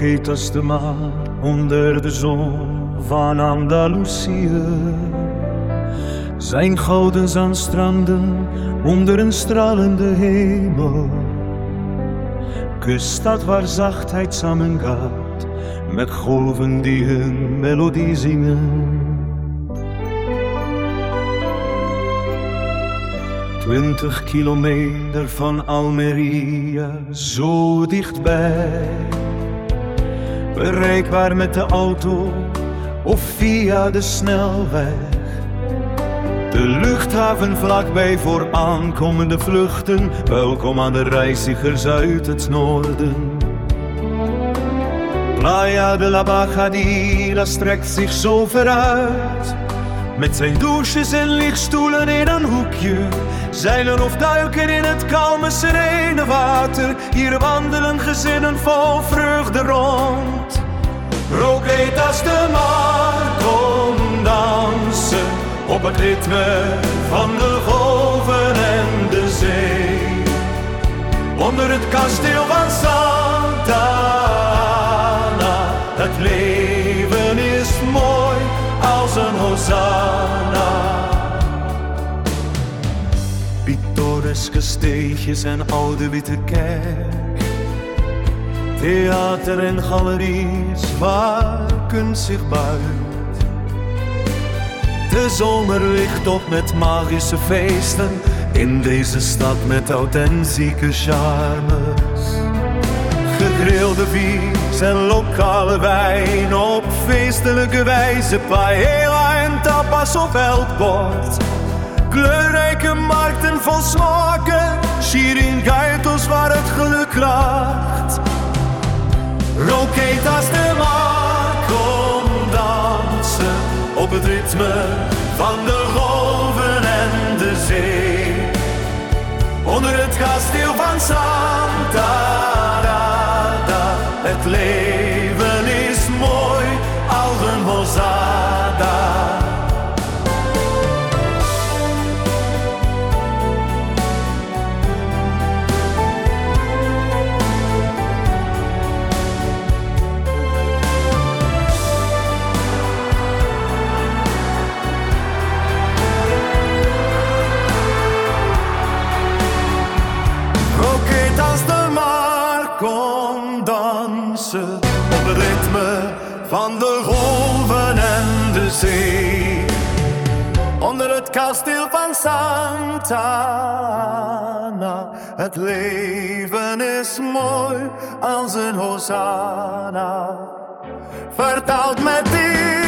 Roquetas als de maan onder de zon van Andalusië. Zijn gouden zandstranden onder een stralende hemel. Kuststad waar zachtheid samengaat met golven die hun melodie zingen. 20 kilometer van Almeria, zo dichtbij. Bereikbaar met de auto of via de snelweg. De luchthaven vlakbij voor aankomende vluchten. Welkom aan de reizigers uit het noorden. Playa de la Bajadilla strekt zich zo ver uit. Met zijn douches en lichtstoelen in een hoekje. Zeilen of duiken in het kalme serene water. Hier wandelen gezinnen vol vreugde rond. Roquetas de mar, kom dansen op het ritme van de golven en de zee. Onder het kasteel van Santa Ana. Het leven is mooi als een hosanna. Pittoreske steegjes en oude witte kerk. Theater en galeries waar kunst zich buigt. De zomer ligt op met magische feesten in deze stad met authentieke charmes. Gegrilde vies en lokale wijn op feestelijke wijze. Paella en tapas op elk bord. Kleurrijke markten vol smaken. Chiringuitos waar het geluk lacht. Roquetas de mar, kom dansen op het ritme van de golven en de zee. Onder het kasteel van Santa Ana. Het leven is mooi als een hosanna. Roquetas de mar, kom dansen op het ritme van de golven en de zee. Onder het kasteel van Santa Ana. Het leven is mooi als een hosanna. Vertaald met die